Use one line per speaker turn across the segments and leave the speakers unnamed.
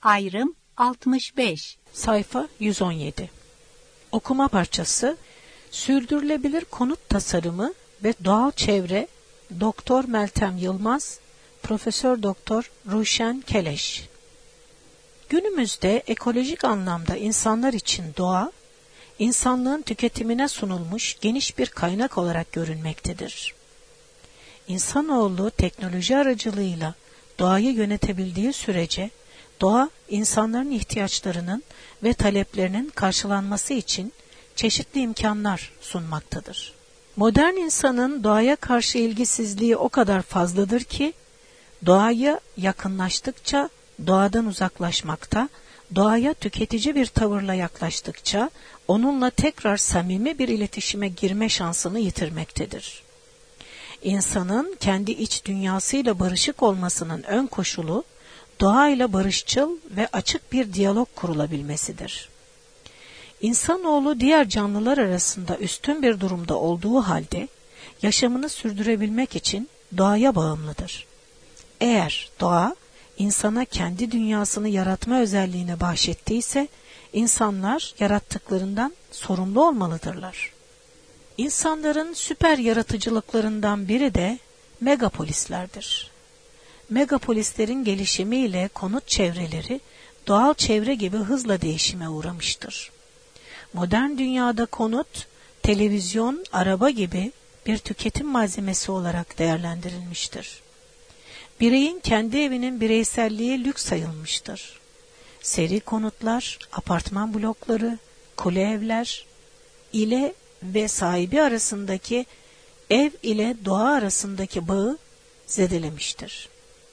Ayrım 65.
Sayfa 117. Okuma parçası: Sürdürülebilir konut tasarımı ve doğal çevre, Doktor Meltem Yılmaz, Profesör Doktor Ruşen Keleş. Günümüzde ekolojik anlamda insanlar için doğa, insanlığın tüketimine sunulmuş geniş bir kaynak olarak görünmektedir. İnsanoğlu teknoloji aracılığıyla doğayı yönetebildiği sürece, doğa, insanların ihtiyaçlarının ve taleplerinin karşılanması için çeşitli imkanlar sunmaktadır. Modern insanın doğaya karşı ilgisizliği o kadar fazladır ki, doğaya yakınlaştıkça doğadan uzaklaşmakta, doğaya tüketici bir tavırla yaklaştıkça onunla tekrar samimi bir iletişime girme şansını yitirmektedir. İnsanın kendi iç dünyasıyla barışık olmasının ön koşulu, doğayla barışçıl ve açık bir diyalog kurulabilmesidir. İnsanoğlu diğer canlılar arasında üstün bir durumda olduğu halde, yaşamını sürdürebilmek için doğaya bağımlıdır. Eğer doğa, insana kendi dünyasını yaratma özelliğine bahşettiyse, insanlar yarattıklarından sorumlu olmalıdırlar. İnsanların süper yaratıcılıklarından biri de megapolislerdir. Megapolislerin gelişimiyle konut çevreleri doğal çevre gibi hızla değişime uğramıştır. Modern dünyada konut, televizyon, araba gibi bir tüketim malzemesi olarak değerlendirilmiştir. Bireyin kendi evinin bireyselliği lüks sayılmıştır. Seri konutlar, apartman blokları, kule evler ile ve sahibi arasındaki ev ile doğa arasındaki bağı zedelemiştir.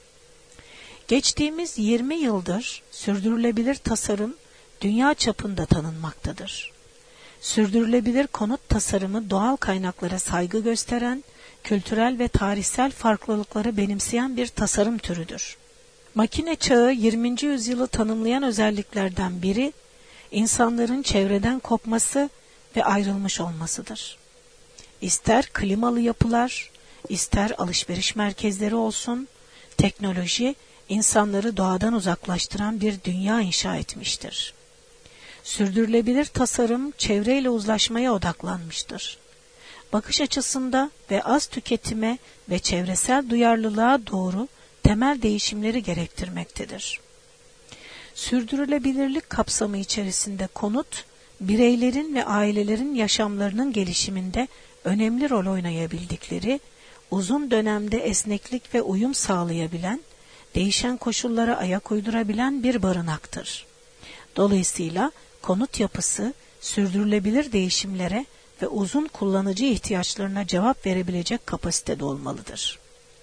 Geçtiğimiz 20 yıldır sürdürülebilir tasarım dünya çapında tanınmaktadır. Sürdürülebilir konut tasarımı doğal kaynaklara saygı gösteren, kültürel ve tarihsel farklılıkları benimseyen bir tasarım türüdür. Makine çağı 20. yüzyılı tanımlayan özelliklerden biri, insanların çevreden kopması ve ayrılmış olmasıdır. İster klimalı yapılar, ister alışveriş merkezleri olsun, teknoloji, insanları doğadan uzaklaştıran bir dünya inşa etmiştir. Sürdürülebilir tasarım çevreyle uzlaşmaya odaklanmıştır. Bakış açısında ve az tüketime ve çevresel duyarlılığa doğru temel değişimleri gerektirmektedir. Sürdürülebilirlik kapsamı içerisinde konut, bireylerin ve ailelerin yaşamlarının gelişiminde önemli rol oynayabildikleri, uzun dönemde esneklik ve uyum sağlayabilen, değişen koşullara ayak uydurabilen bir barınaktır. Dolayısıyla konut yapısı sürdürülebilir değişimlere ve uzun kullanıcı ihtiyaçlarına cevap verebilecek kapasitede olmalıdır.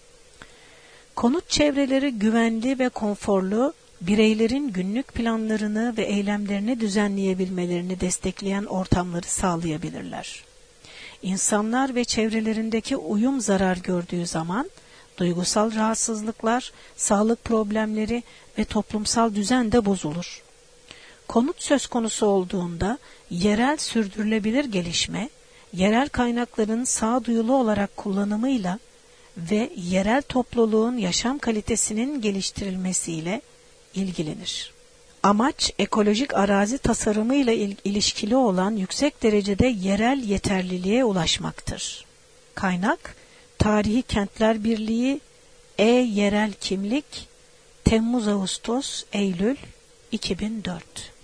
Konut çevreleri güvenli ve konforlu, bireylerin günlük planlarını ve eylemlerini düzenleyebilmelerini destekleyen ortamları sağlayabilirler. İnsanlar ve çevrelerindeki uyum zarar gördüğü zaman, duygusal rahatsızlıklar, sağlık problemleri ve toplumsal düzen de bozulur. Konut söz konusu olduğunda yerel sürdürülebilir gelişme, yerel kaynakların sağduyulu olarak kullanımıyla ve yerel topluluğun yaşam kalitesinin geliştirilmesiyle ilgilenir. Amaç, ekolojik arazi tasarımıyla ilişkili olan yüksek derecede yerel yeterliliğe ulaşmaktır. Kaynak, Tarihi Kentler Birliği, Yerel Kimlik, Temmuz-Ağustos-Eylül 2004.